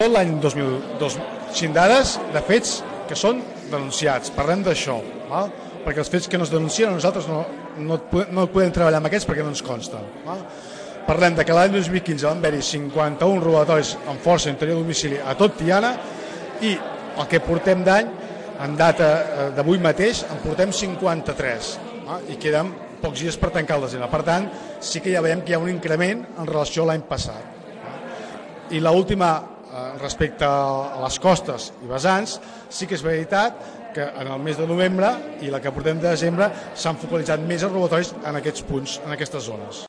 Tot l'any 2002, xindades de fets que són denunciats. Parlem d'això, perquè els fets que no es denuncien nosaltres no podem treballar amb aquests perquè no ens consten. Parlem de que l'any 2015 van haver-hi 51 robatoris amb força interior de domicili a tot Tiana i el que portem d'any, en data d'avui mateix, en portem 53 i queden pocs dies per tancar el desembre. Per tant, sí que ja veiem que hi ha un increment en relació a l'any passat. I l'última, respecte a les costes i vessants, sí que és veritat que en el mes de novembre i la que portem de desembre s'han focalitzat més els robatoris en aquests punts, en aquestes zones.